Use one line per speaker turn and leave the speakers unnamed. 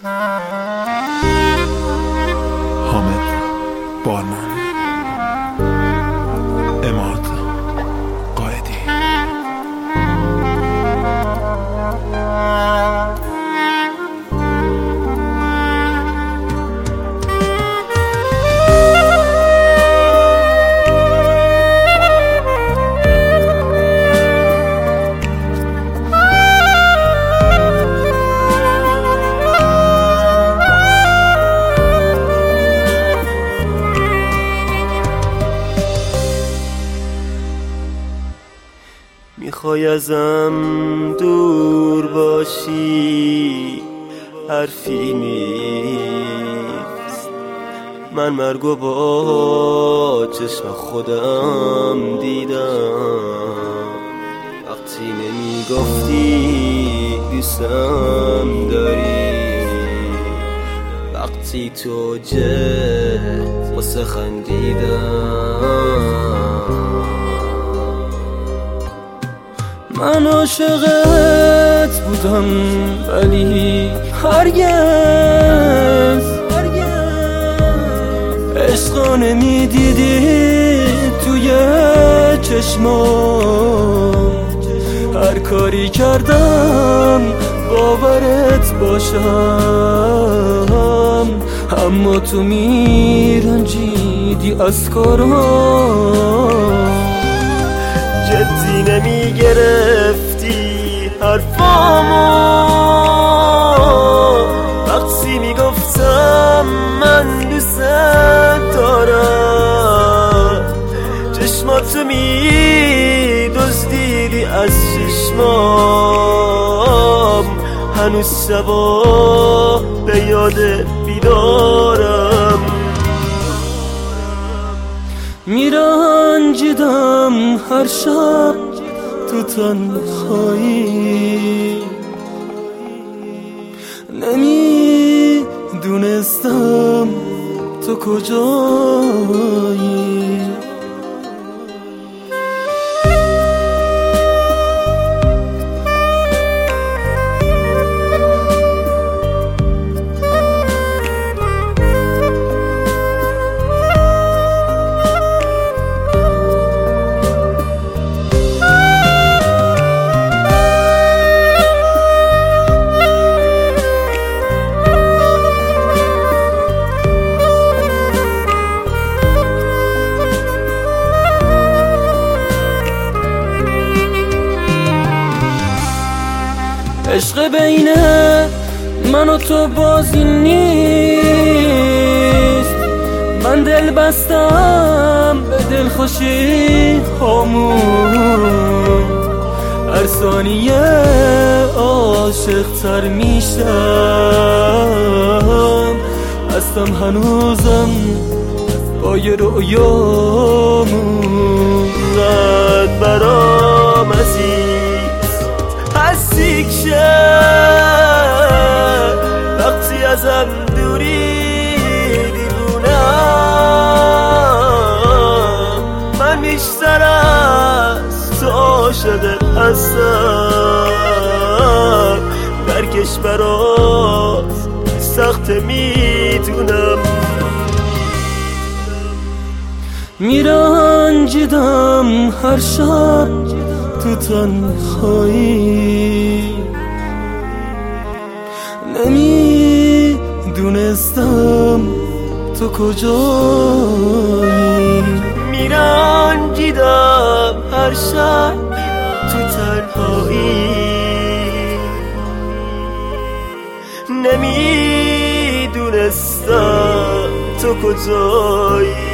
حامد بارمان، اماد قائدی.
میخوای ازم دور باشی، حرفی نیست. من مرگو با چشم خودم دیدم. وقتی نمیگفتی دوستم داری، وقتی تو جد واسه خندیدم. من عاشقت بودم ولی هرگز عشقا نمیدیدی توی چشمام. هر کاری کردم باورت باشم، اما تو میرنجیدی از کارم. جدی نمیگرفتی حرفامو وقتی میگفتم من دوست دارم. چشماتو میدزدیدی از چشمام، هنوز شبا به یاد بیدارم. میرنجیدم هر شب تو تنهایی، نمیدونستم تو کجایی. عشق بین من و تو بازی نیست. من دل بستم به دل خوشی هامون، هر ثانیه عاشق تر میشم. هستم هنوزم با یه رویامون. قد برام عزیز هستی که وقتی ازم دوری دیوونم. من بیشتر از تو عاشقت هستم، درکش برات سخت میدونم. میرنجیدم هر شب تو تنهایی، نمیدونستم تو کجایی. میرنجیدم هر شب تو تنهایی، نمیدونستم تو کجایی.